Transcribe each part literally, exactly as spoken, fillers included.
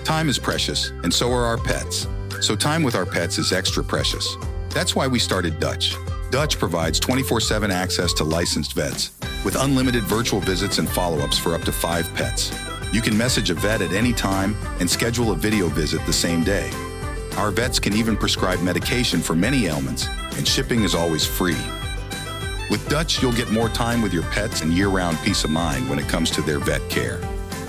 Time is precious, and so are our pets. So time with our pets is extra precious. That's why we started Dutch. Dutch provides twenty-four seven access to licensed vets, with unlimited virtual visits and follow-ups for up to five pets. You can message a vet at any time and schedule a video visit the same day. Our vets can even prescribe medication for many ailments, and shipping is always free. With Dutch, you'll get more time with your pets and year-round peace of mind when it comes to their vet care.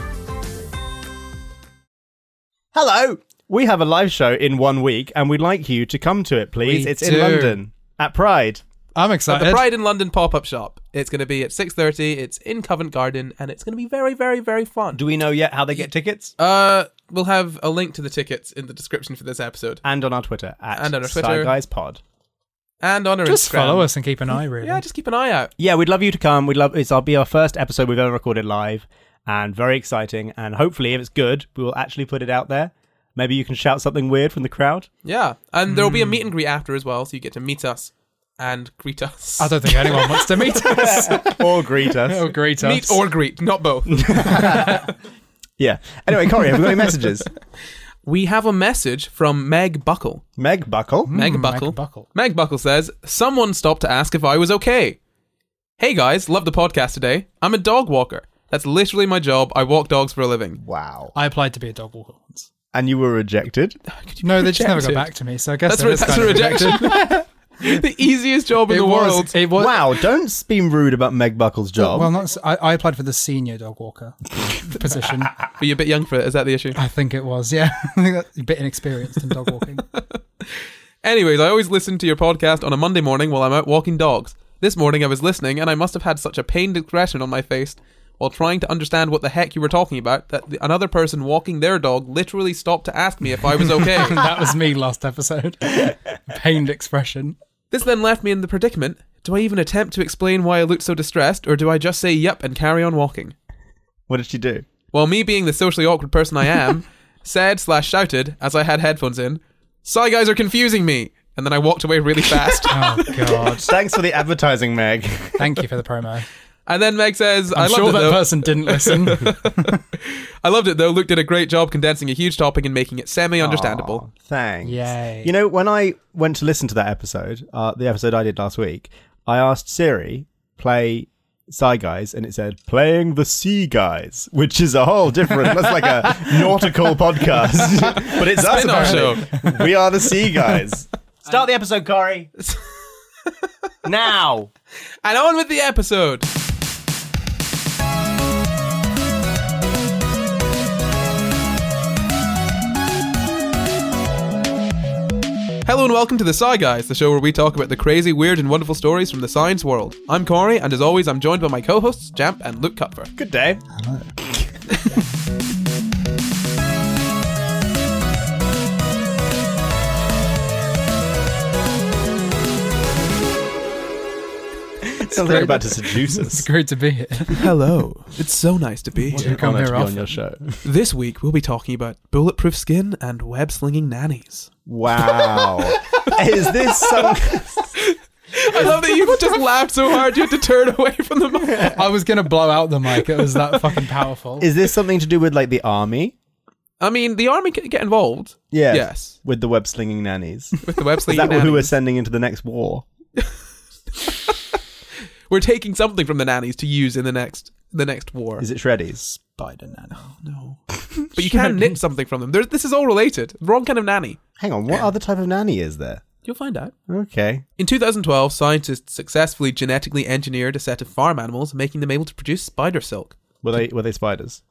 Hello! We have a live show in one week, and we'd like you to come to it, please. We it's do. in London, at Pride. I'm At excited. the Pride in London pop-up shop. It's going to be at six thirty. It's in Covent Garden, and it's going to be very, very, very fun. Do we know yet how they get tickets? Uh, we'll have a link to the tickets in the description for this episode, And on our Twitter, at And on our Twitter. SciGuysPod. and on our Just Instagram. follow us and keep an eye, really. Yeah, just keep an eye out. Yeah, we'd love you to come. We'd love It'll be our first episode we've ever recorded live, and very exciting. And hopefully, if it's good, we will actually put it out there. Maybe you can shout something weird from the crowd. Yeah, and there will be a meet and greet after as well, so you get to meet us and greet us. I don't think anyone wants to meet us. Or greet us. or greet us. Meet or greet, not both. Yeah. Anyway, Corey, have we got any messages? We have a message from Meg Buckle. Meg Buckle. Meg Mm, Buckle. Meg Buckle. Meg Buckle says, someone stopped to ask if I was okay. Hey guys, love the podcast today. I'm a dog walker. That's literally my job. I walk dogs for a living. Wow. I applied to be a dog walker once. And you were rejected? No, they just never got rejected? back to me, so I guess That's, that re- is that's kind a of rejection. The easiest job in It the was, world. It was, Wow, don't be rude about Meg Buckle's job. Well, not. s- I, I applied for the senior dog walker position. But you're a bit young for it. Is that the issue? I think it was. Yeah, I think that's a bit inexperienced in dog walking. Anyways, I always listen to your podcast on a Monday morning while I'm out walking dogs. This morning I was listening and I must have had such a pained expression on my face while trying to understand what the heck you were talking about that the, another person walking their dog literally stopped to ask me if I was okay. That was me last episode. Pained expression. This then left me in the predicament. Do I even attempt to explain why I looked so distressed, or do I just say yep and carry on walking? What did she do? Well, me being the socially awkward person I am, said slash shouted, as I had headphones in, "Sci guys are confusing me!" And then I walked away really fast. Oh God! Thanks for the advertising, Meg. Thank you for the promo. And then Meg says, I'm I loved sure it that though. person didn't listen. I loved it though. Luke did a great job condensing a huge topic and making it semi-understandable. Aw, thanks. Yay. You know, when I went to listen to that episode, uh, the episode I did last week, I asked Siri, play Sci Guys, and it said, playing the Sea Guys, which is a whole different, that's like a nautical podcast. But it's us, Spin-off apparently. We are the Sea Guys. Start the episode, Corey. Now. And on with the episode. Hello and welcome to the Sci Guys, the show where we talk about the crazy, weird and wonderful stories from the science world. I'm Corey, and as always I'm joined by my co-hosts, Jamp and Luke Cutfer. Good day. Sounds like you're about to seduce It's us. great to be here. Hello. It's so nice to be What here. you come Honour here to be often. on your show. This week we'll be talking about bulletproof skin and web-slinging nannies. Wow. Is this some... I love that you just laughed so hard you had to turn away from the mic. I was going to blow out the mic. It was that fucking powerful. Is this something to do with, like, the army? I mean, the army can get involved. Yes. Yes. With the web-slinging nannies. With the web Is slinging that who we're nannies. sending into the next war? We're taking something from the nannies to use in the next the next war. Is it Shreddies? Spider Nanny. No. But you can knit something from them. There's, this is all related. Wrong kind of nanny. Hang on, what other type of nanny is there? You'll find out. Okay. In two thousand twelve, scientists successfully genetically engineered a set of farm animals, making them able to produce spider silk. Were they were they spiders?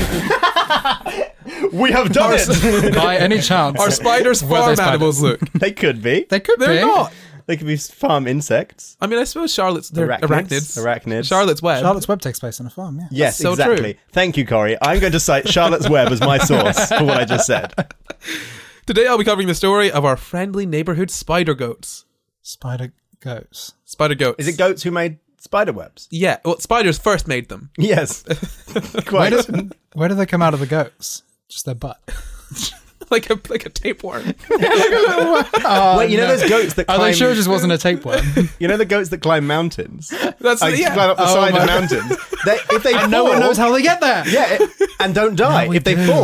We have done it! By any chance. Are spiders Were they farm spiders? animals, Luke? They could be. They could They're be. not. They could be farm insects. I mean, I suppose Charlotte's... They're arachnids. Arachnids. Charlotte's Web. Charlotte's Web takes place on a farm, yeah. Yes, so exactly. true. Thank you, Corey. I'm going to cite Charlotte's Web as my source for what I just said. Today I'll be covering the story of our friendly neighborhood spider goats. Spider goats. Spider goats. Is it goats who made spider webs? Yeah. Well, spiders first made them. Yes. Where Quite. do, where do they come out of the goats? Just their butt. like a like a tapeworm. Oh, Wait, you know those goats that Are climb... they sure it just wasn't a tapeworm? You know the goats that climb mountains? That's Like, yeah. climb up the Oh side my of mountains. They, if they and fall, no one knows how they get there. Yeah, it- and don't die. No, we if they do. fall,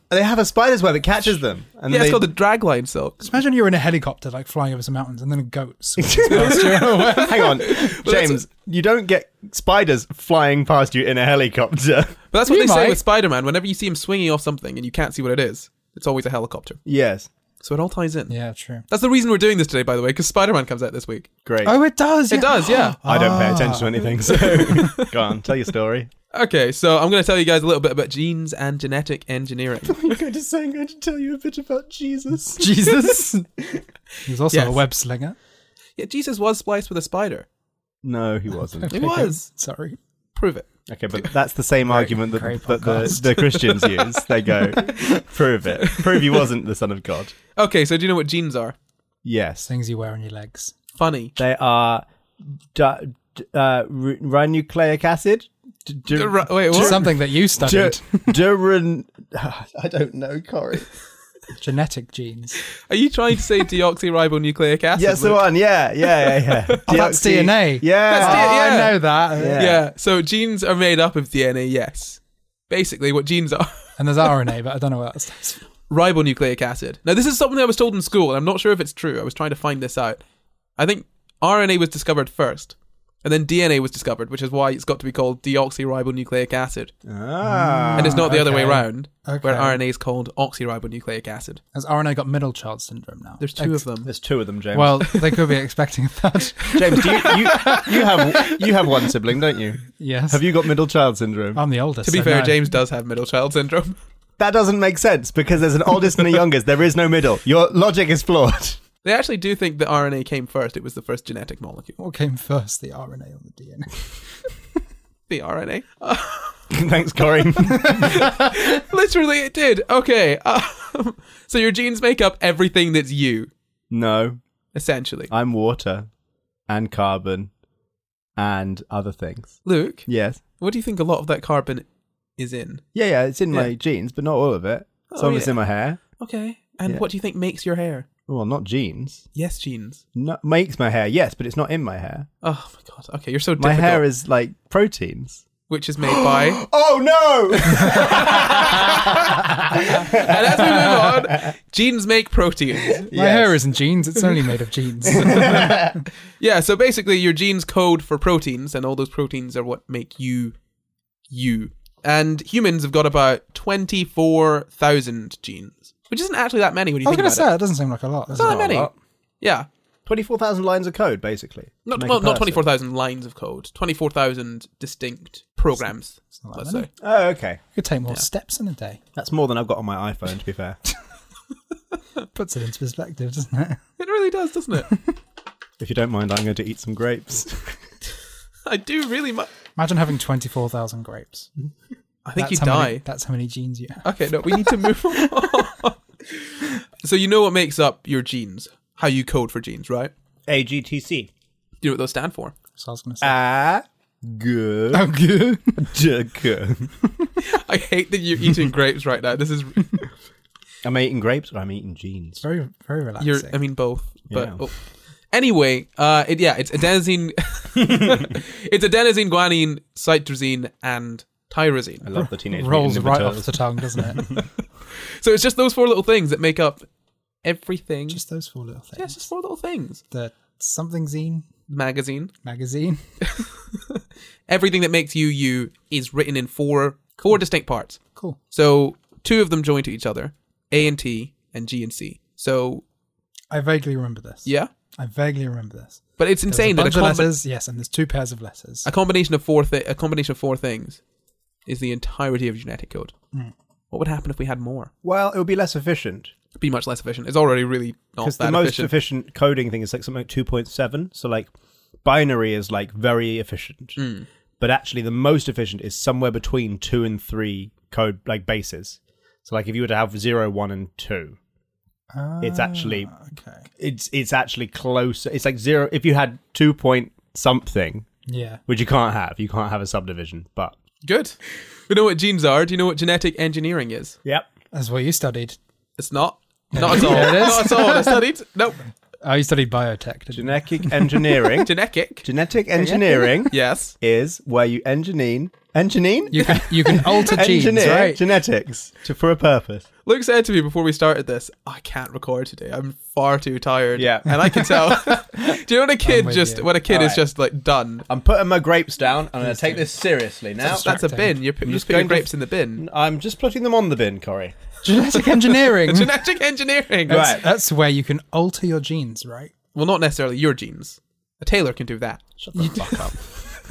They have a spider's web. It catches them. And Yeah, they, it's called the dragline silk. Just imagine you're in a helicopter, like flying over some mountains, and then a goat swings past you. Hang on, James. You don't get spiders flying past you in a helicopter. But that's what You they say might. with Spider-Man. Whenever you see him swinging off something and you can't see what it is, it's always a helicopter. Yes. So it all ties in. Yeah, true. That's the reason we're doing this today, by the way, because Spider-Man comes out this week. Great. Oh, it does. It yeah. does, yeah. I don't pay attention to Ah. anything, so go on, tell your story. Okay, so I'm going to tell you guys a little bit about genes and genetic engineering. You're going to say I'm going to tell you a bit about Jesus. Jesus. He was also Yes. a web slinger. Yeah, Jesus was spliced with a spider. No, he wasn't. It was. Sorry. Prove it. Okay, but that's the same argument that, great that the, podcast. the Christians use. They go, prove it. Prove he wasn't the Son of God. Okay, so do you know what genes are? Yes. Things you wear on your legs. Funny. They are du- d- uh, r- rinucleic acid? D- d- Uh, ri- Wait, what? Something that you d- studied. durin- I don't know, Corey. Genetic genes. Are you trying to say deoxyribonucleic acid? Yes, the Luke? one. Yeah, yeah, yeah, yeah. Oh, that's D N A. Yeah. That's D- Oh, yeah. I know that. Yeah. Yeah, so genes are made up of D N A, yes. Basically, what genes are. And there's R N A, but I don't know what that stands for. Ribonucleic acid. Now, this is something I was told in school, and I'm not sure if it's true. I was trying to find this out. I think R N A was discovered first, and then D N A was discovered, which is why it's got to be called deoxyribonucleic acid. Ah. And it's not the other way okay. around, Okay. where R N A is called oxyribonucleic acid. Has R N A got middle child syndrome now? There's two Ex- of them. There's two of them, James. Well, they could be expecting that. James, do you, you you have you have one sibling, don't you? Yes. Have you got middle child syndrome? I'm the oldest. To be so fair, no. James does have middle child syndrome. That doesn't make sense because there's an oldest and a youngest. There is no middle. Your logic is flawed. They actually do think that R N A came first. It was the first genetic molecule. What came first, the R N A or the D N A? The R N A. Thanks, Corey. Literally, it did. Okay. Um, so your genes make up everything that's you, No, essentially. I'm water and carbon and other things. Luke, Yes. what do you think a lot of that carbon is in? Yeah, yeah, it's in my Yeah. genes, but not all of it. Oh, Some of it's yeah. in my hair. Okay. And Yeah. what do you think makes your hair? Well, not genes. Yes, genes. No, makes my hair, yes, but it's not in my hair. Oh my god. Okay, you're so My difficult. hair is like proteins. which is made by. Oh no! And as we move on, genes make proteins. My Yes. hair isn't genes, it's only made of genes. Yeah, so basically your genes code for proteins, and all those proteins are what make you you. And humans have got about twenty-four thousand genes, which isn't actually that many when you I was think going to about say, it. it doesn't seem like a lot. It's not that not a many. lot. Yeah. twenty-four thousand lines of code, basically. to Not, make a well, not person. twenty-four thousand lines of code, twenty-four thousand distinct programs, It's not that let's many. say. Oh, okay. You could take more Yeah. steps in a day. That's more than I've got on my iPhone, to be fair. Puts it into perspective, doesn't it? It really does, doesn't it? If you don't mind, I'm going to eat some grapes. I do really much. Imagine having twenty-four thousand grapes. I think That's you how die. Many, that's how many genes you have. Okay, no, we need to move on. So you know what makes up your genes, how you code for genes, right? A G T C. Do you know what those stand for? So I was going to say. Ah, good. oh, good. good. I hate that you're eating grapes right now. This is Am I eating grapes or am I eating jeans? It's very, very relaxing. you're. I mean both, but Yeah. oh. Anyway, uh, it, yeah, it's adenosine. It's adenosine, guanine, cytosine, and tyrosine. I love the teenage rolls Mutant right Ninja off Turtles. the tongue, doesn't it? So it's just those four little things that make up everything. Just those four little things. yeah, it's just four little things. The something zine Magazine. magazine. Everything that makes you you is written in four four distinct parts. Cool. So two of them join to each other, A and T and G and C. So I vaguely remember this. yeah, I vaguely remember this. but it's There's insane a that bunch a, of combi- letters, yes, and there's two pairs of letters. a combination of four thi- a combination of four things is the entirety of genetic code. Mm. What would happen if we had more? Well, it would be less efficient. It'd be much less efficient. It's already really not Because that the most efficient. efficient coding thing is like something like two point seven. So like binary is like very efficient. Mm. But actually the most efficient is somewhere between two and three code like bases. So like if you were to have zero, one, and two, it's actually Ah, okay. it's it's actually closer. It's like zero if you had two point something, Yeah. which you can't have. You can't have a subdivision. But Good. We know what genes are. Do you know what genetic engineering is? yep. That's what you studied. It's not. Not at all. Yeah, it is. Not at all. I studied. Nope. Oh, you studied biotech, didn't you? Genetic engineering. Genetic. Genetic engineering Yes. is where you engineer Engineering? You can you can alter genes, Engineer right? genetics to, for a purpose. Luke said to me before we started this, I can't record today. I'm far too tired. Yeah. And I can tell. Do you know when a kid with just, you. when a kid All is right. just like done? I'm putting my grapes down. I'm going Please to take do. this seriously now. That's, that's a bin. You're, pu- I'm you're just just putting going to- grapes in the bin. I'm just putting them on the bin, Corey. Genetic engineering. Genetic engineering. That's, Right. that's where you can alter your genes, right? Well, not necessarily your genes. A tailor can do that. Shut the fuck up.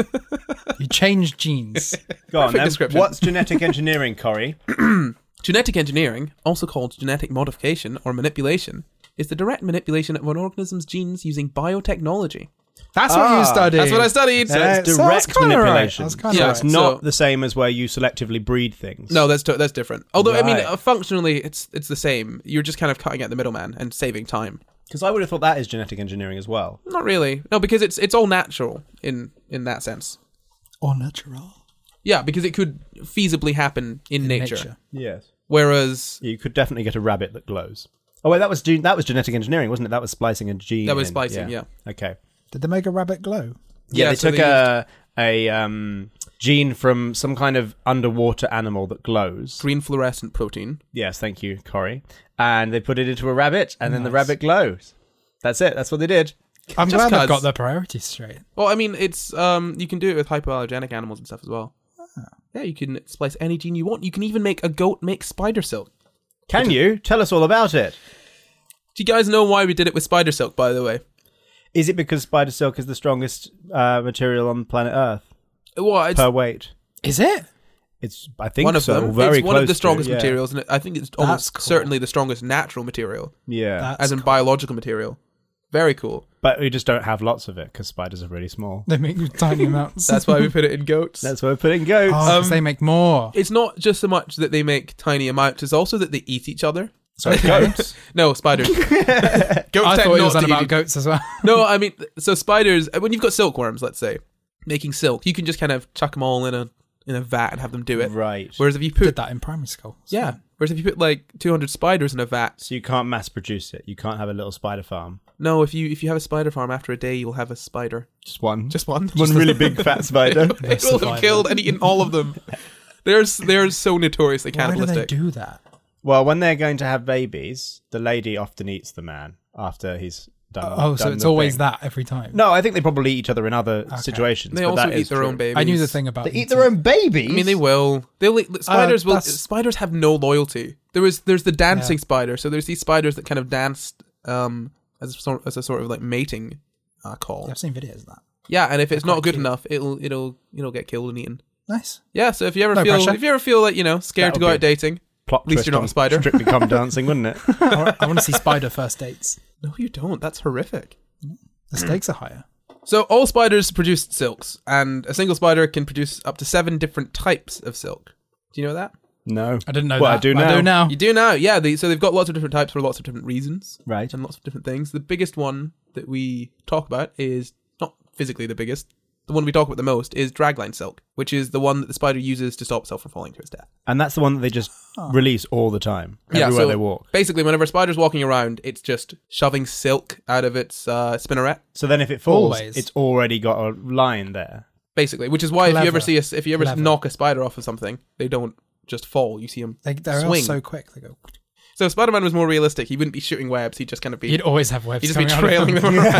You change genes. Go on, Perfect then. description. What's genetic engineering, Corey? Genetic engineering, also called genetic modification or manipulation, is the direct manipulation of an organism's genes using biotechnology. That's what Ah, you studied. That's what I studied. So Uh, it's so I was direct kinda right. manipulation. I was kinda so right. it's not So- the same as where you selectively breed things. No, that's to- that's different. Although I mean, Right. uh, functionally, it's it's the same. You're just kind of cutting out the middleman and saving time. Because I would have thought that is genetic engineering as well. Not really. No, because it's it's all natural in in that sense. Or natural. Yeah, because it could feasibly happen in, nature. nature. Yes. Whereas You could definitely get a rabbit that glows. Oh wait, that was gen- that was genetic engineering, wasn't it? That was splicing a gene. That was in. splicing, yeah. Okay. Did they make a rabbit glow? Yeah, Yeah, they so took they a a um, gene from some kind of underwater animal that glows. green fluorescent protein. Yes, thank you, Corey. And they put it into a rabbit, and then the Nice. rabbit glows. That's it. That's what they did. I'm Just glad they've 'cause- got their priorities straight. Well, I mean, it's um, you can do it with hypoallergenic animals and stuff as well. Yeah, you can splice any gene you want. You can even make a goat make spider silk. Can you tell us all about it? Do you guys know why we did it with spider silk? By the way, Is it because spider silk is the strongest uh, material on planet Earth well, it's per weight? Is it? It's I think one of so. them. Very It's one of close the to, strongest yeah. materials, and I think it's almost cool. certainly the strongest natural material, Yeah, That's as in cool. biological material. Very cool. but we just don't have lots of it because spiders are really small. They make tiny amounts. That's why we put it in goats. That's why we're putting goats. Oh, 'cause Um, they make more. It's not just so much that they make tiny amounts; it's also that they eat each other. So goats. No, spiders. Goats I tend thought it was not on to about eat- goats as well. No, I mean, so spiders. When you've got silkworms, let's say, making silk, you can just kind of chuck them all in a in a vat and have them do it. Right. Whereas if you Did put that in primary school. yeah, whereas if you put like two hundred spiders in a vat, So you can't mass produce it. You can't have a little spider farm. no, if you if you have a spider farm after a day, you'll have a spider, Just one. just one, one really big fat spider. it will have survivor. killed and eaten all of them. They're they're so notoriously Why do they cannibalistic. do that? Well, when they're going to have babies, the lady often eats the man after he's done. Oh, so done it's the always thing. that every time. No, I think they probably eat each other in other situations. They but also that eat is their true. own babies. I knew the thing about They eat eating. their own babies. I mean, they will. They'll eat, spiders will. that's- Spiders have no loyalty. There is there's the dancing Yeah. spider. So there's these spiders that kind of dance um as a sort as a sort of like mating uh, call. Yeah, I've seen videos of that. Yeah, and if it's not quite good cute. enough, it'll it'll it'll get killed and eaten. Nice. Yeah. So if you ever No feel pressure. if you ever feel like you know scared to That'll go be- out dating, Plot At least twist you're not on a spider. Strictly Come Dancing, wouldn't it? I want to see spider first dates. no, you don't. That's horrific. The stakes are higher. So all spiders produce silks, and a single spider can produce up to seven different types of silk. Do you know that? No. I didn't know Well, that. I do but I now. do now. You do now, yeah. They, so they've got lots of different types for lots of different reasons. Right. And lots of different things. The biggest one that we talk about is not physically the biggest. The one we talk about the most is dragline silk, which is the one that the spider uses to stop itself from falling to its death. And that's the one that they just release all the time, everywhere so they walk. Basically, whenever a spider's walking around, it's just shoving silk out of its uh, spinneret. So then if it falls, Always. it's already got a line there. Basically, which is why if you ever Clever. see a, if you ever Clever. knock a spider off of something, they don't just fall. You see them They, they're all swing. so quick. They go. So if Spider-Man was more realistic, he wouldn't be shooting webs. He'd just kind of be. You'd always have webs. He'd just be coming out of trailing them around.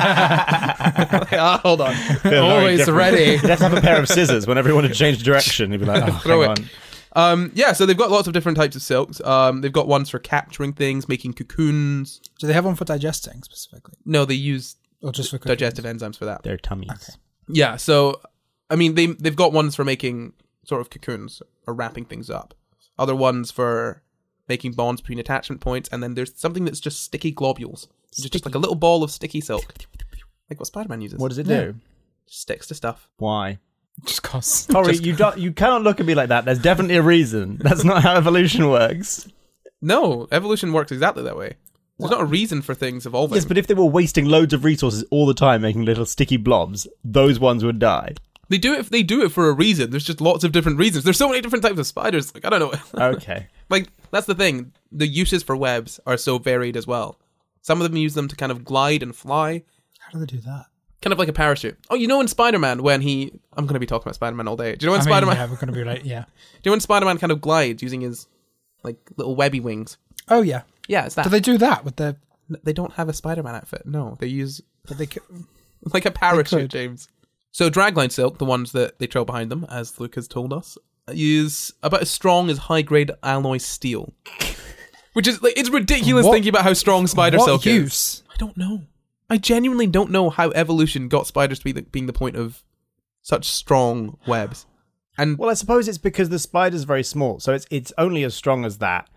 Like, ah, hold on. Always ready. You'd have to have a pair of scissors whenever you want to change direction. You'd be like, oh, Throw hang it. on. Um, yeah, so they've got lots of different types of silks. Um, they've got ones for capturing things, making cocoons. Do they have one for digesting specifically, No, they use or just for cooking? digestive enzymes for that. Their tummies. Okay. Yeah, so I mean, they they've got ones for making sort of cocoons or wrapping things up. Other ones for making bonds between attachment points, and then there's something that's just sticky globules, just, just like a little ball of sticky silk, like what Spider-Man uses. What does it Yeah. do? Sticks to stuff. Why? Just cause. Corey, you don't. You cannot look at me like that. There's definitely a reason. That's not how evolution works. No, evolution works exactly that way. There's not a reason for things evolving. Yes, but if they were wasting loads of resources all the time making little sticky blobs, those ones would die. They do it. They do it for a reason. There's just lots of different reasons. There's so many different types of spiders. Like I don't know. Okay. Like that's the thing. The uses for webs are so varied as well. Some of them use them to kind of glide and fly. How do they do that? Kind of like a parachute. Oh, you know in Spider-Man when he... I'm going to be talking about Spider-Man all day. Do you know when I mean, Spider-Man... yeah, we're going to be like, yeah. Do you know when Spider-Man kind of glides using his like little webby wings? Oh, yeah. Yeah, it's that. Do they do that with their... They don't have a Spider-Man outfit. No, they use But they, c- like a parachute, could. James. So dragline silk, the ones that they trail behind them, as Luke has told us, is about as strong as high-grade alloy steel. Which is, like, it's ridiculous What- thinking about how strong spider what silk is. use? I don't know. I genuinely don't know how evolution got spiders to be the, being the point of such strong webs. And Well, I suppose it's because the spider's very small, so it's it's only as strong as that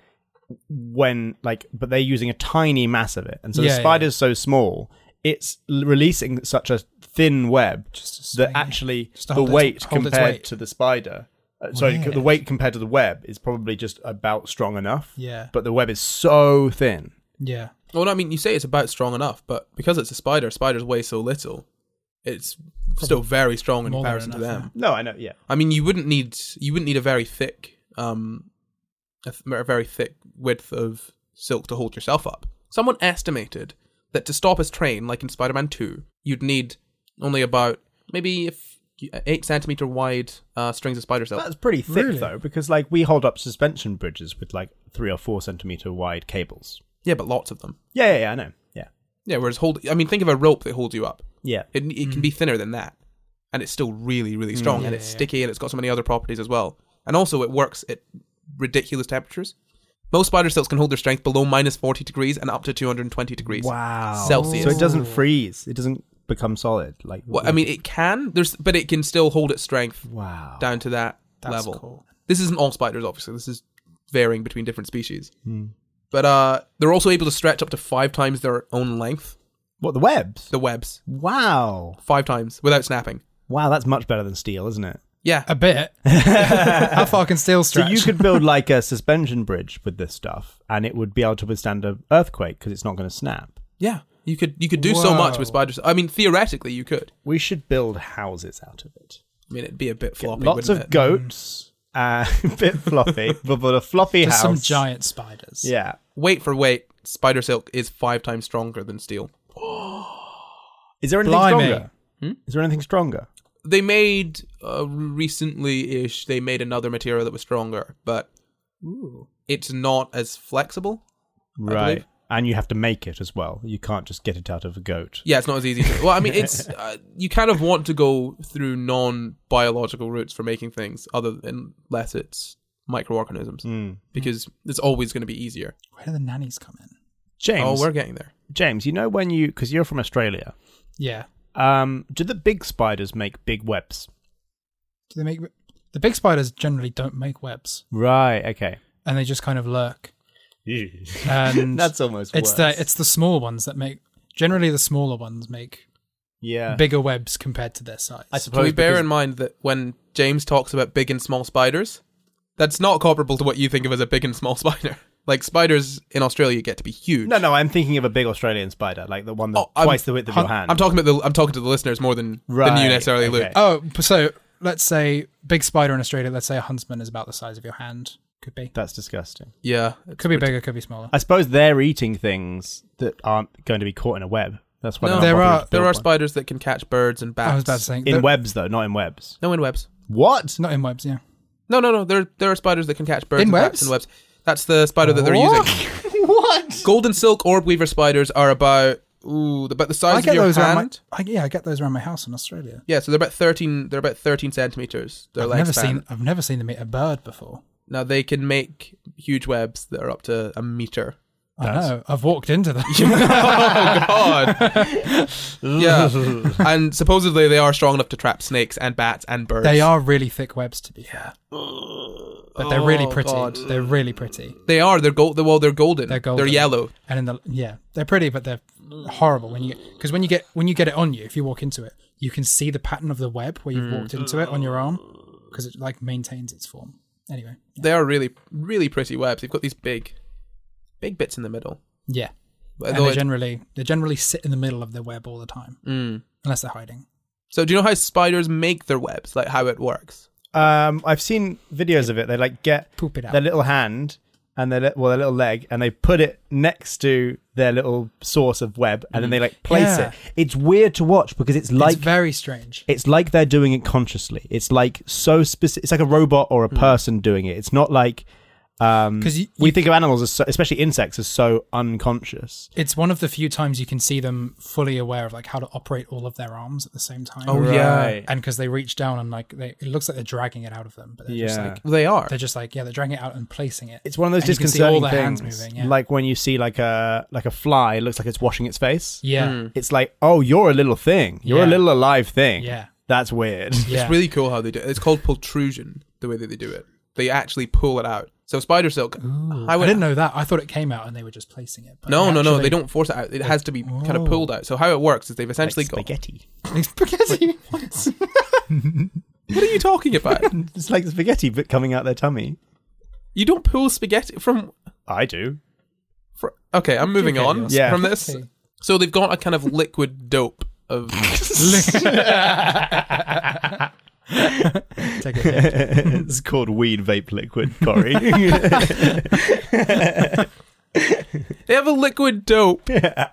when like, but they're using a tiny mass of it, and so Yeah, the yeah, spider's so small, it's l- releasing such a thin web Just to that stay- actually just to the hold its- weight hold its compared weight. to the spider, uh, sorry, Weird. the weight compared to the web is probably just about strong enough. Yeah. But the web is so thin. Yeah. well, I mean, you say it's about strong enough, but because it's a spider, spiders weigh so little, it's still very strong in More than comparison to enough, them. No, I know. Yeah. I mean, you wouldn't need you wouldn't need a very thick, um, a, th- a very thick width of silk to hold yourself up. Someone estimated that to stop his train, like in Spider-Man Two, you'd need only about maybe if eight centimeter wide uh, strings of spider silk. That's pretty thick Really? though, because like we hold up suspension bridges with like three or four centimeter wide cables. Yeah, but lots of them. Yeah, yeah, yeah I know. Yeah. Yeah, whereas hold, I mean, think of a rope that holds you up. Yeah. It it can be thinner than that, and it's still really, really strong, Mm. and Yeah, it's yeah. sticky, and it's got so many other properties as well. And also, it works at ridiculous temperatures. Most spider silks can hold their strength below minus forty degrees and up to two hundred twenty degrees. Wow. Celsius. So it doesn't freeze. It doesn't become solid. Like Well, I mean, it can. There's, but it can still hold its strength wow. down to that That's level. cool. This isn't all spiders, obviously. This is varying between different species. But uh, they're also able to stretch up to five times their own length. What, the webs? The webs, Wow. five times without snapping. Wow, that's much better than steel, isn't it? Yeah, A bit. How far can steel So stretch? you could build like a suspension bridge with this stuff, and it would be able to withstand an earthquake because it's not going to snap. yeah. You could you could do so much Whoa. with spiders. I mean, theoretically, you could. We should build houses out of it. I mean, it'd be a bit floppy. Lots wouldn't of it? goats, uh, a bit floppy, but, but a floppy Just house. some giant spiders. Yeah. Weight for weight, spider silk is five times stronger than steel. Is there anything Blimey. stronger? Hmm? Is there anything stronger? They made uh, recently-ish. They made another material that was stronger, but it's not as flexible. Right. believe. And you have to make it as well. You can't just get it out of a goat. Yeah, it's not as easy. To, well, I mean, it's uh, you kind of want to go through non-biological routes for making things, other than unless it's microorganisms, Mm. because it's always going to be easier. Where do the nannies come in? James, Oh, we're getting there. James, you know when you, because you're from Australia, Yeah. um, do the big spiders make big webs? Do they make the big spiders generally don't make webs, Right, okay. and they just kind of lurk. And That's almost it's worse. the it's the small ones that make. Generally, the smaller ones make yeah. bigger webs compared to their size. I Can suppose we bear because- in mind that when James talks about big and small spiders, that's not comparable to what you think of as a big and small spider. Like spiders in Australia get to be huge. No, no, I'm thinking of a big Australian spider, like the one that's Oh, I'm- twice the width of your I'm- hand. I'm talking about the I'm talking to the listeners more than than Right, you necessarily, okay. Luke. Oh, so let's say big spider in Australia. Let's say a huntsman is about the size of your hand. Could be. That's disgusting. Yeah, Could be bigger. Could be smaller. I suppose they're eating things that aren't going to be caught in a web. That's why No, they're not there bothering are- to there build are one. spiders that can catch birds and bats. I was about to say in they're- webs though, not in webs. No, in webs. What? not in webs. Yeah. No, no, no. There there are spiders that can catch birds In and webs? bats in webs. That's the spider that they're What? using. What? Golden silk orb weaver spiders are about ooh about the size I of get your those around my. hand. I, yeah, I get those around my house in Australia. Yeah, so they're about thirteen. They're about thirteen centimeters. Their I've legs never span. seen. I've never seen them eat a bird before. Now they can make huge webs that are up to a meter. I know. I've walked into them. Oh God! Yeah, and supposedly they are strong enough to trap snakes and bats and birds. They are really thick webs, to be fair. But they're really Oh, pretty. God. They're really pretty. They are. They're gold. Well, they're golden. They're golden. They're yellow. And in the yeah, they're pretty, but they're horrible when you get because when you get when you get it on you, if you walk into it, you can see the pattern of the web where you've walked into it on your arm because it like maintains its form. Anyway, They are really, really pretty webs. They've got these big, big bits in the middle. yeah. And Although they it- generally they generally sit in the middle of their web all the time, Mm. unless they're hiding. So do you know how spiders make their webs? Like how it works? Um, I've seen videos of it. They like get Poop it out. their little hand and their li- well their little leg, and they put it next to their little source of web, and then they like place Yeah. it. It's weird to watch because it's like it's very strange. it's like they're doing it consciously. It's like so specific. It's like a robot or a person doing it. It's not like um 'Cause you- we you- think of animals as so, especially insects as so unconscious. It's one of the few times you can see them fully aware of like how to operate all of their arms at the same time. Oh, yeah. And because they reach down and like they, it looks like they're dragging it out of them, but they're just Yeah. like They are. they're just like yeah, they're dragging it out and placing it. It's one of those And you can see disconcerting all their hands things. moving, yeah. Like when you see like a like a fly, it looks like it's washing its face. Yeah, Mm. It's like, oh, you're a little thing. You're a Yeah. little alive thing. yeah, That's weird. yeah. It's really cool how they do it. It's called protrusion, the way that they do it. They actually pull it out. So spider silk. Ooh, I I, would- didn't know that. I thought it came out and they were just placing it. But No, they no, no. actually- They don't force it out. It has to be kind of Oh. pulled out. So how it works is they've Like essentially got. spaghetti. Spaghetti. What are you talking about? It's like spaghetti, but coming out their tummy. You don't pull spaghetti from. I do. fr okay, I'm moving Okay, on you're- Yeah. from this. Okay. So they've got a kind of liquid dope of. Take it. It's called weed vape liquid, Corey. They have a liquid dope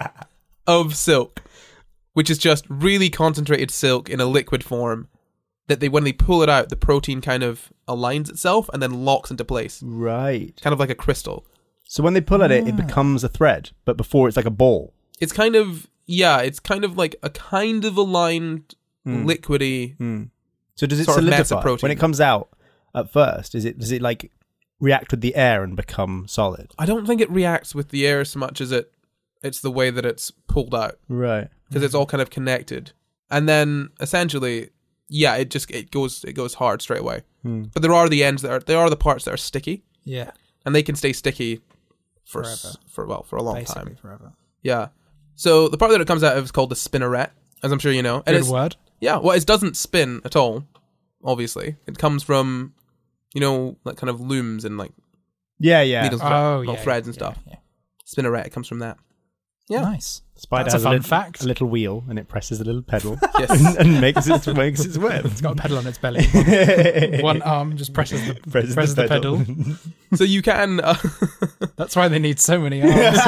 of silk, which is just really concentrated silk in a liquid form. That they, when they pull it out, the protein kind of aligns itself and then locks into place, Right. kind of like a crystal. So when they pull at it, it becomes a thread, but before it's like a ball. It's kind of yeah, it's kind of like a kind of aligned, liquidy. Mm. So does it Sort of mess of solidify protein. when it comes out at first? Is it does it like react with the air and become solid? I don't think it reacts with the air so much as it it's the way that it's pulled out Right. because it's all kind of connected, and then essentially, yeah, it just it goes it goes hard straight away. Hmm. But there are the ends that are there are the parts that are sticky, Yeah, and they can stay sticky for s- Forever. for well for a long basically time. forever. Yeah. So the part that it comes out of is called the spinneret, as I'm sure you know. And Good it's, word. yeah, well, it doesn't spin at all. Obviously, it comes from, you know, like kind of looms and like Yeah, yeah. needles, and Oh, little yeah, threads and yeah, stuff. yeah. Spinneret, it comes from that. Yeah. Nice. Spider That's a has fun little, fact. a little wheel, and it presses a little pedal Yes. and, and makes its makes its web. It's got a pedal on its belly. One, one arm just presses the Presses presses the the pedal. So you can uh, That's why they need so many arms.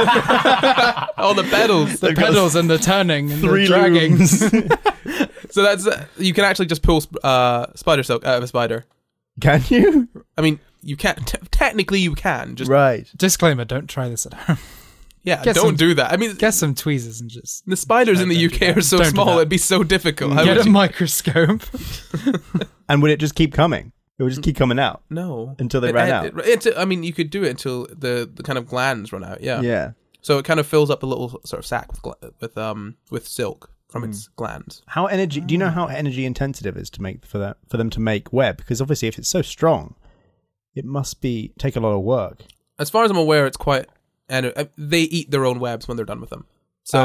all the pedals. the They've got pedals and the turning and Three the dragging. looms. So that's uh, you can actually just pull uh, spider silk out of a spider. Can you? I mean, you can't. T- technically, you can. Just Right. Disclaimer: don't try this at home. yeah, Get don't some- do that. I mean, Get some tweezers and just the spiders No, in the don't U do K that. are so Don't do small; that. it'd be so difficult. How get would a you- microscope. And would it just keep coming? It would just keep coming out. No, Until they It- ran it- out. it- it's- I mean, you could do it until the, the kind of glands run out. Yeah. Yeah. So it kind of fills up a little sort of sack with gla- with um with silk from its Hmm. glands. How energy? Do you know how energy intensive it is to make for that for them to make web? Because obviously, if it's so strong, it must be take a lot of work. As far as I'm aware, it's quite. And uh, they eat their own webs when they're done with them. So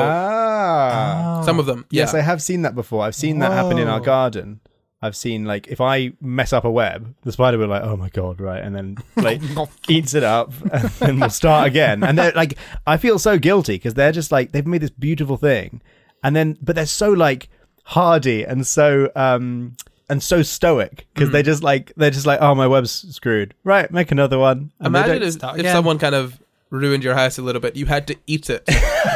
ah. some of them, yeah. Yes, I have seen that before. I've seen that happen in our Whoa. garden. I've seen like if I mess up a web, the spider will be like, "Oh my god!" Right, and then like eats it up, and then we'll start again. And they're like, I feel so guilty because they're just like they've made this beautiful thing, and then but they're so like hardy and so um and so stoic because they just like they're just like, "Oh, my web's screwed." Right, make another one. And they Imagine don't if, start if again. someone kind of ruined your house a little bit, you had to eat it,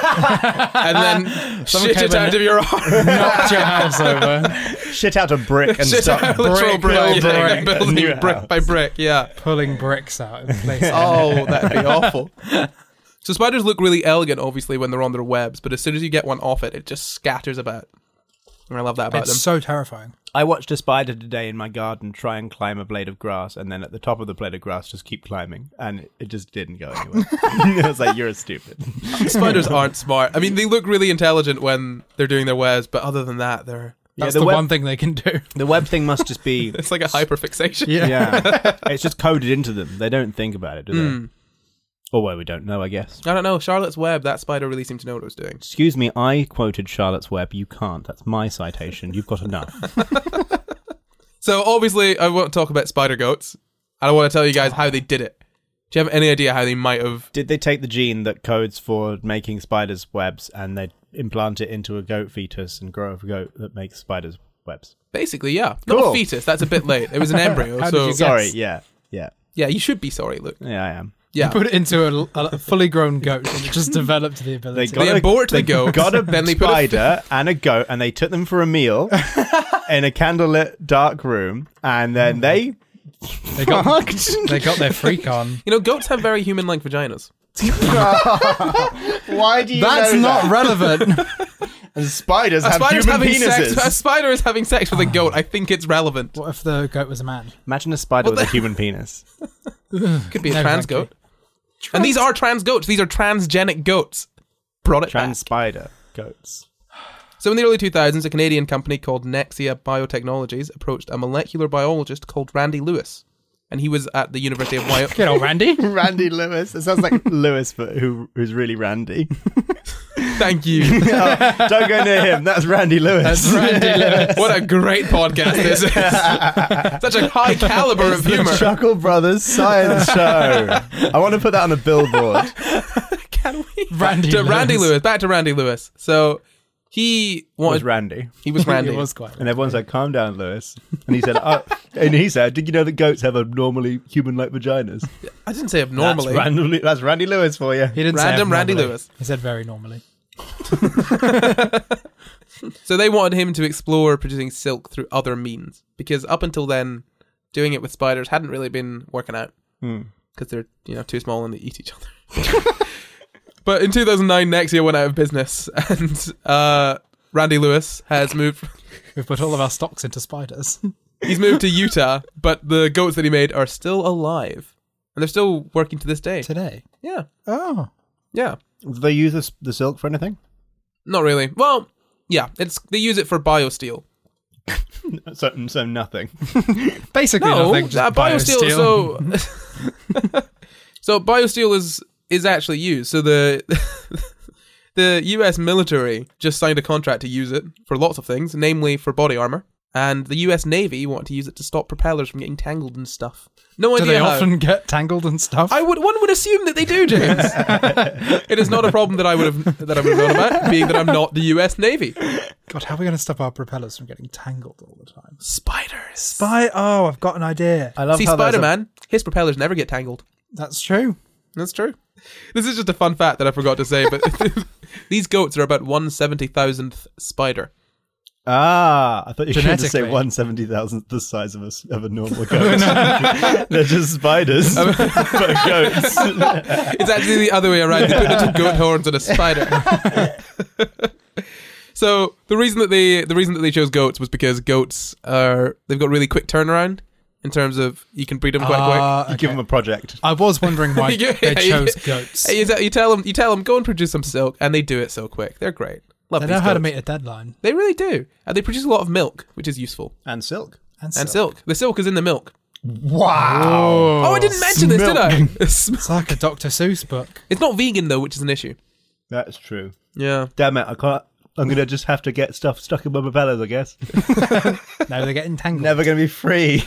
and then Someone shit came it in out of your arm. knocked your house over, shit out a brick and Shit start out, literal brick by building, brick. building New brick house. by brick. Yeah. pulling bricks out of place. Oh, that'd be awful. So spiders look really elegant, obviously, when they're on their webs, but as soon as you get one off it, it just scatters about. And I love that about It's them. so terrifying. I watched a spider today in my garden try and climb a blade of grass, and then at the top of the blade of grass just keep climbing, and it, it just didn't go anywhere. I was like, "You're a stupid." Spiders aren't smart. I mean, they look really intelligent when they're doing their webs, but other than that, they're That's the the web- one thing they can do. The web thing must just be, it's like a hyperfixation. yeah, it's just coded into them. They don't think about it, do they? Mm. Or well, we don't know, I guess. I don't know. Charlotte's Web, that spider really seemed to know what it was doing. Excuse me, I quoted Charlotte's Web. You can't. That's my citation. You've got enough. So obviously, I won't talk about spider goats. And I want to tell you guys how they did it. Do you have any idea how they might have? Did they take the gene that codes for making spiders' webs and they implant it into a goat fetus and grow a goat that makes spiders' webs? Basically, yeah. Not Cool. a fetus. That's a bit late. It was an embryo. How so did you Sorry, Yes. yeah, yeah. yeah, you should be sorry, Luke. Yeah, I am. Yeah. Put it into a, a fully grown goat and it just developed the ability. They got They a, abort the they goat, got a then they put a- spider and a goat, and they took them for a meal in a candlelit dark room, and then they They got, fucked. they got their freak on. You know, goats have very human-like vaginas. Why do you That's know not that? relevant. And spiders A have spider's human having penises. sex. A spider is having sex with a goat. I think it's relevant. What if the goat was a man? Imagine a spider What with the- a human penis. Could be a No, trans thank you. goat. And these are trans goats. These are transgenic goats. Brought it Trans back. spider goats. So in the early two thousands, a Canadian company called Nexia Biotechnologies approached a molecular biologist called Randy Lewis. And he was at the University of Wyoming. Get on, Randy. Randy Lewis. It sounds like Lewis, but who who's really Randy. Thank you. Oh, don't go near him. That's Randy Lewis. That's Randy Lewis. What a great podcast this is. Such a high caliber of The humor. Chuckle Brothers Science Show. I want to put that on a billboard. Can we? Randy to Randy Lewis. Lewis. Back to Randy Lewis. So he It was wanted. Randy. He was Randy. It was quite. And everyone said, calm down, Lewis. And he said, oh, and he said, did you know that goats have abnormally human-like vaginas? I didn't say abnormally. That's, randomly, that's Randy Lewis for you. He didn't Random say Randy abnormally. Lewis. He said very normally. So they wanted him to explore producing silk through other means, because up until then, doing it with spiders hadn't really been working out Hmm. because they're you know too small and they eat each other. But in two thousand nine, Nexia went out of business, and uh, Randy Lewis has moved. We've put all of our stocks into spiders. He's moved to Utah, but the goats that he made are still alive, and they're still working to this day. Today. Yeah, Oh. yeah. Do they use this, the silk for anything? Not really. Well, yeah. It's they use it for biosteel. So, so nothing. Basically No, nothing. Just uh, biosteel. biosteel. So, so biosteel is is actually used. So the the U S military just signed a contract to use it for lots of things, namely for body armor. And the U S Navy want to use it to stop propellers from getting tangled and stuff. No Do idea they how. often get tangled and stuff? I would one would assume that they do, James. It is not a problem that I would have that I would have known about, being that I'm not the U S Navy. God, how are we going to stop our propellers from getting tangled all the time? Spiders. Spy. Oh, I've got an idea. I love See, how there's a- Spider-Man, his propellers never get tangled. That's true. That's true. This is just a fun fact that I forgot to say, but these goats are about one seventy thousandth spider. Ah, I thought you were going to say Genetically. one seventy thousandth the size of a, s- of a normal goat. They're just spiders, but goats. It's actually the other way around. They put little goat horns on a spider. So the reason that they the reason that they chose goats was because goats are they've got really quick turnaround in terms of you can breed them quite Ah, You give them a project. I was wondering why Yeah, they yeah, chose yeah. goats. quick. You, te- you tell them you tell them go and produce some silk, and they do it so quick. They're great. Love They these know how to goats. meet a deadline. They really do, and they produce a lot of milk, which is useful. And silk. And, And silk. silk. The silk is in the milk. Wow. Oh, I didn't mention this, did I? It's like a Doctor Seuss book. It's not vegan though, which is an issue. That's true. Yeah. Damn it, I can't. I'm going to just have to get stuff stuck in my propellers, I guess. No, they're getting tangled. Never going to be free.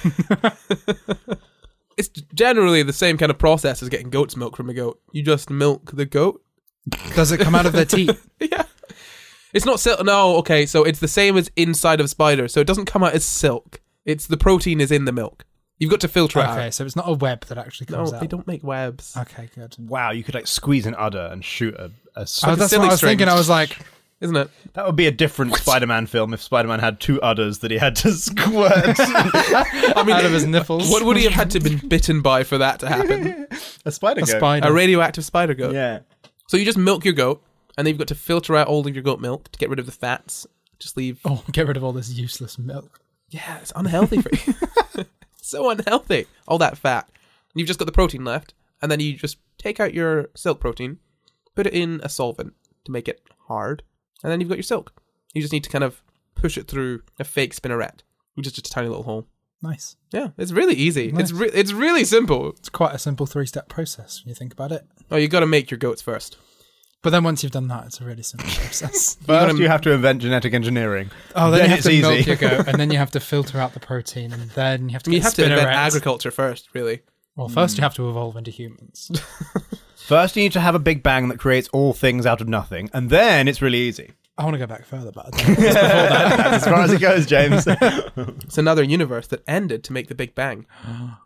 It's generally the same kind of process as getting goat's milk from a goat. You just milk the goat. Does it come out of their teeth? Yeah. It's not silk. No, okay. So it's the same as inside of spiders. So it doesn't come out as silk. It's the protein is in the milk. You've got to filter it Okay, out. so it's not a web that actually No, comes out. they don't make webs. Okay, good. Wow, you could like squieze an udder and shoot a, a Oh, silk. that's silly what I was string. thinking. I was like, Isn't it? That would be a different Spider-Man film if Spider-Man had two udders that he had to squirt. I mean, out of his nipples. what would he have had to been bitten by for that to happen? a spider A goat. spider. A radioactive spider goat. Yeah. So you just milk your goat, and then you've got to filter out all of your goat milk to get rid of the fats. Just leave. Oh, get rid of all this useless milk. Yeah, it's unhealthy for you. So unhealthy. All that fat. You've just got the protein left, and then you just take out your silk protein, put it in a solvent to make it hard, and then you've got your silk. You just need to kind of push it through a fake spinneret, which is just a tiny little hole. Nice. Yeah, it's really easy. Nice. It's re- it's really simple. It's quite a simple three-step process when you think about it. Oh, you got to make your goats first. But then once you've done that, it's a really simple process. First, gotta- you have to invent genetic engineering. Oh, then, Then you have it's to easy. milk your goat, and then you have to filter out the protein, and then you have to I mean, get you have to invent spinnerets. agriculture first, really. Well, first you have to evolve into humans. First, you need to have a big bang that creates all things out of nothing, and then it's really easy. I want to go back further, but I don't know. Just before that. That's as far as it goes, James. It's another universe that ended to make the Big Bang.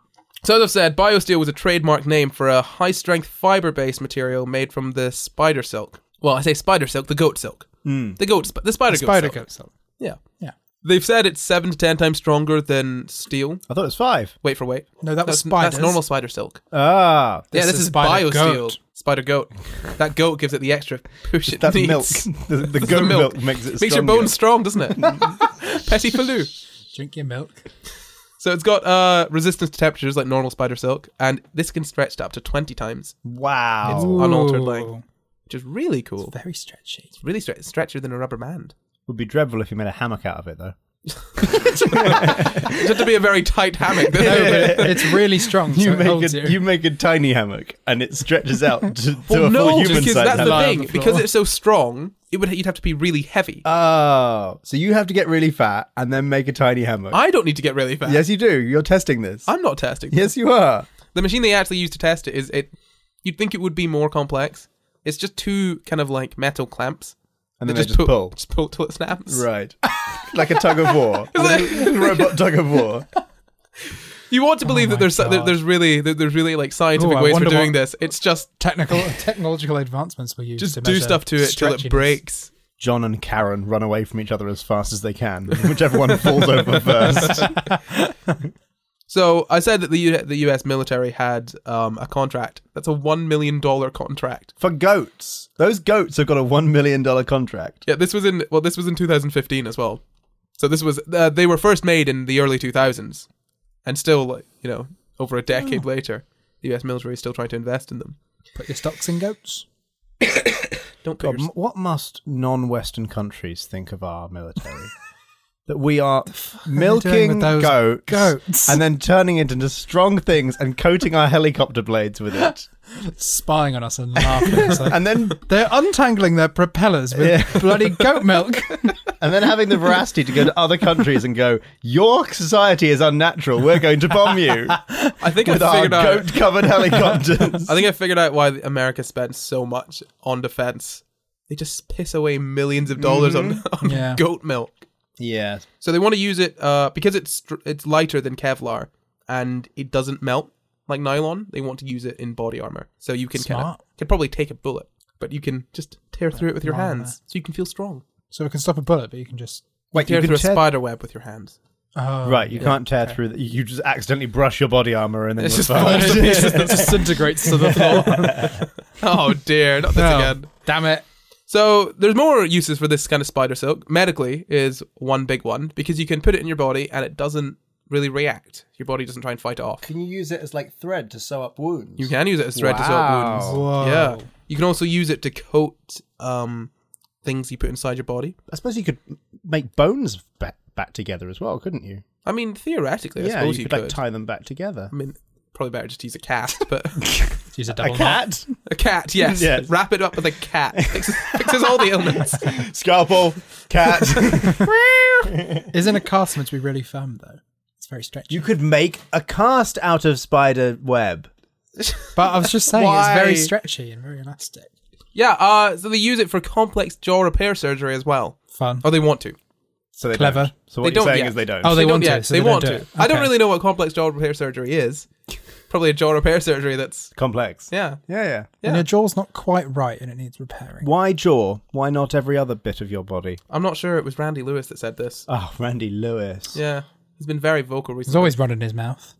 So as I've said, BioSteel was a trademark name for a high-strength fiber-based material made from the spider silk. Well, I say spider silk, the goat silk. Mm. The goat, the spider The goat spider silk. goat silk. Yeah. Yeah. They've said it's seven to ten times stronger than steel. I thought it was five. Wait for wait. No, that was That's, spiders. that's normal spider silk. Ah, yeah, This this is is spider BioSteel. goat. Spider goat. That goat gives it the extra push it that needs. milk. The, the It's goat the milk. milk. makes it Makes your stronger. bones strong, doesn't it? Petit falou. Drink your milk. So it's got uh, resistance to temperatures like normal spider silk, and this can stretch to up to twenty times, Wow. It's unaltered Ooh. length. which is really cool. It's very stretchy. It's really stre- stretchier than a rubber band. Would be dreadful if you made a hammock out of it, though. It's had to be a very tight hammock. No, but it's really strong. So You it make holds a you. you make a tiny hammock, and it stretches out to, to Well, a no, full human because size that's the hammock. Lie on thing. the floor. Because it's so strong, it would you'd have to be really heavy. Oh, so you have to get really fat and then make a tiny hammock. I don't need to get really fat. Yes, you do. You're testing this. I'm not testing. Yes, you are. The machine they actually use to test it is it. You'd think it would be more complex. It's just two kind of like metal clamps. And that then they just pull. Just pull till it snaps. Right. Like a tug of war. Little robot tug of war. You want to believe Oh that there's my that God. there's really that there's really like scientific Ooh, I ways for wonder doing what- this. It's just Technical technological advancements we use just to do measure stuff to it till it stretchiness. breaks. John and Karen run away from each other as fast as they can. Whichever one falls over first. So I said that the U- the U S military had um, a contract. That's a one million dollar contract. For goats. Those goats have got a one million dollars contract. Yeah, this was in well, this was in two thousand fifteen as well. So this was uh, they were first made in the early two thousands, and still, like, you know, over a decade later, the U S military is still trying to invest in them. Put your stocks in goats. Don't put God, your m- what must non-Western countries think of our military? That we are doing milking with those goats, goats? and then turning it into strong things and coating our helicopter blades with it. Spying on us and laughing. It's like, And then they're untangling their propellers with Yeah. bloody goat milk. and then having the veracity to go to other countries and go, your society is unnatural, we're going to bomb you I think I with our figured out. goat-covered helicopters. I think I figured out why America spends so much on defense. They just piss away millions of dollars on, on Yeah. goat milk. Yeah. So they want to use it uh, because it's str- it's lighter than Kevlar and it doesn't melt like nylon. They want to use it in body armor, so you can kind of Smart. can probably take a bullet, but you can just tear through it with your Wow. hands, so you can feel strong. So it can stop a bullet, but you can just. Wait, Tear you through can a tear... spider web with your hands. Oh, Right, you yeah. can't tear through the... You just accidentally brush your body armor and then It's you're just fine. falls to pieces. It disintegrates to the floor. Oh dear, not this No. again. Damn it. So there's more uses for this kind of spider silk. Medically is one big one because you can put it in your body and it doesn't really react. Your body doesn't try and fight it off. Can you use it as like thread to sew up wounds? You can use it as thread to sew Wow. up wounds. Whoa. Yeah. You can also use it to coat um, things you put inside your body. I suppose you could make bones back, back together as well, couldn't you? I mean, theoretically, I yeah, suppose you you could, could. like tie them back together. I mean, probably better just to use a cat, but Use a A double knot. cat, a cat, yes. Yes. Wrap it up with a cat. Fixes, fixes all the ailments. scalpel, cat. Isn't a cast meant to be really firm though? It's very stretchy. You could make a cast out of spider web. But I was just saying, Why? it's very stretchy and very elastic. Yeah, uh, so they use it for complex jaw repair surgery as well. Fun. Or they want to. So they Clever. Don't. So what They you're don't saying yet. is they don't. Oh, they don't want to, yet. so they, they don't want do to. it. I don't Okay. really know what complex jaw repair surgery is. Probably a jaw repair surgery that's, Complex. yeah. Yeah, yeah. And Yeah. your jaw's not quite right and it needs repairing. Why jaw? Why not every other bit of your body? I'm not sure it was Randy Lewis that said this. Oh, Randy Lewis. Yeah. He's been very vocal He's recently. always running his mouth.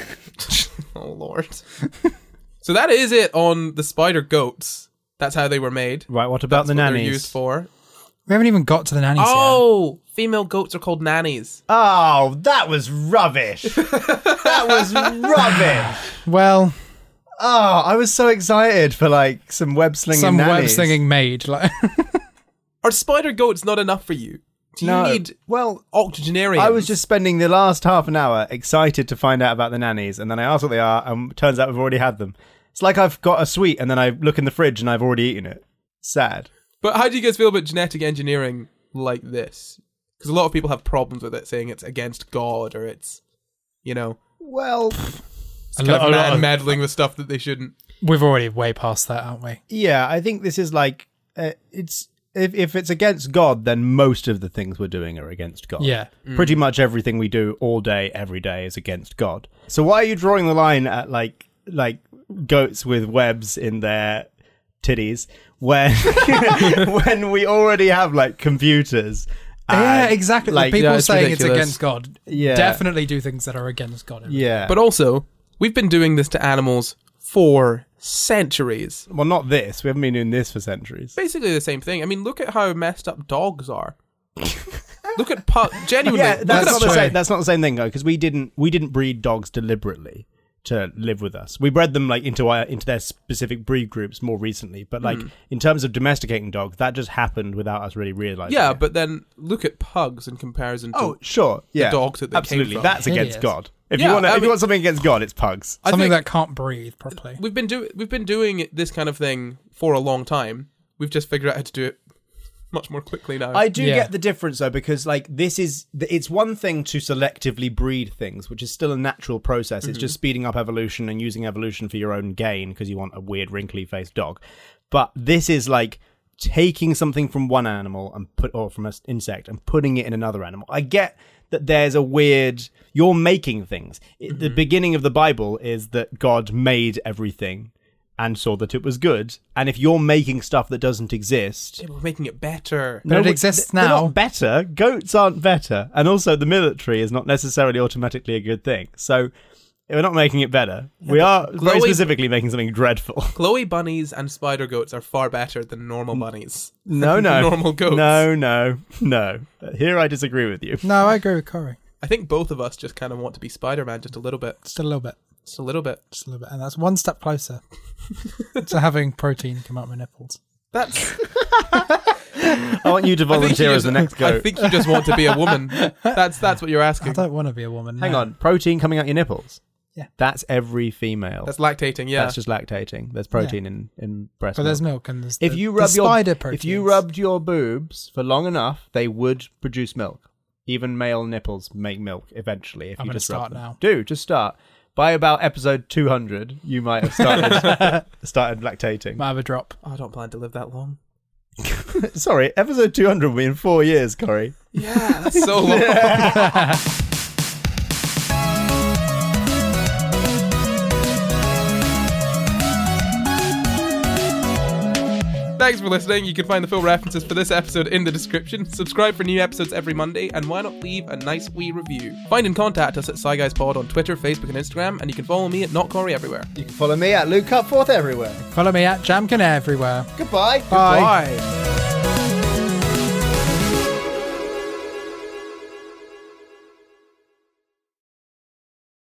Oh, Lord. So that is it on the spider goats. That's how they were made. Right, what about That's the what nannies? they're used for. We haven't even got to the nannies Oh, female goats are called nannies. Oh, that was rubbish. that was rubbish. yet. Well, Oh, I was so excited for like some web slinging some web nannies. slinging maid. Like, Are spider goats not enough for you? Do you No, need well, octogenarians? I was just spending the last half an hour excited to find out about the nannies, and then I asked what they are, and turns out we've already had them. It's like I've got a sweet, and then I look in the fridge, and I've already eaten it. Sad. But how do you guys feel about genetic engineering like this? Because a lot of people have problems with it, saying it's against God or it's, you know, Well, it's A kind lot- of a lot man of- meddling with stuff that they shouldn't. we've already way past that, aren't we? yeah, I think this is like uh, it's if if it's against God, then most of the things we're doing are against God. Yeah. Pretty much everything we do all day, every day is against God. So why are you drawing the line at like like goats with webs in their titties when when we already have like computers? Yeah, and, exactly. Like, People yeah, it's saying ridiculous. it's against God Yeah. definitely do things that are against God. yeah, But also, we've been doing this to animals for centuries. well, not this. We haven't been doing this for centuries. Basically the same thing. I mean, look at how messed up dogs are. Look at pu- genuinely. Yeah, look that's at not a- the true. same. That's not the same thing though, because we didn't we didn't breed dogs deliberately to live with us. We bred them like into our, into their specific breed groups more recently, but like in terms of domesticating dogs, that just happened without us really realizing. Yeah, it. but then look at pugs in comparison to. oh sure, yeah, dogs that they came absolutely. from. That's against Hideous. God. If Yeah, you want, I if you mean- want something against God, it's pugs. I Something think that can't breathe properly. we've been doing we've been doing this kind of thing for a long time. We've just figured out how to do it much more quickly now. I do Yeah. get the difference though, because like this is it's one thing to selectively breed things, which is still a natural process. It's just speeding up evolution and using evolution for your own gain because you want a weird wrinkly faced dog. But this is like taking something from one animal and put or from an insect and putting it in another animal. I get that there's a weird you're making things. It- The beginning of the Bible is that God made everything and saw that it was good. And if you're making stuff that doesn't exist, Yeah, we're making it better. But it we- exists they're now. not better. Goats aren't better. And also the military is not necessarily automatically a good thing. So we're not making it better. we are very Chloe- specifically making something dreadful. Chloe bunnies and spider goats are far better than normal bunnies. No, no. Normal goats. No, no, no. Here I disagree with you. No, I agree with Corey. I think both of us just kind of want to be Spider-Man just a little bit. Just a little bit. Just a little bit. Just a little bit. And that's one step closer to having protein come out my nipples. That's. I want you to I think volunteer you as the just- next goat. I think you just want to be a woman. That's that's what you're I asking. don't want to be a woman. Hang no. on. Protein coming out your nipples? Yeah. That's every female. That's lactating. Yeah. That's just lactating. There's protein in, in breast But milk. there's milk and there's If the, you the rub your spider if you proteins. rubbed your boobs for long enough, they would produce milk. Even male nipples make milk eventually. If I'm you gonna just rub start them. now. Do just start. By about episode two hundred, you might have started started lactating. Might have a drop. Oh, I don't plan to live that long. Sorry, episode two hundred will be in four years, Corey. Yeah, that's so long. Thanks for listening. You can find the full references for this episode in the description. Subscribe for new episodes every Monday, and why not leave a nice wee review? Find and contact us at SciGuysPod on Twitter, Facebook, and Instagram, and you can follow me at Not Corey everywhere. You can follow me at Luke Cutforth everywhere. Follow me at Jamkin everywhere. Goodbye. Bye. Bye.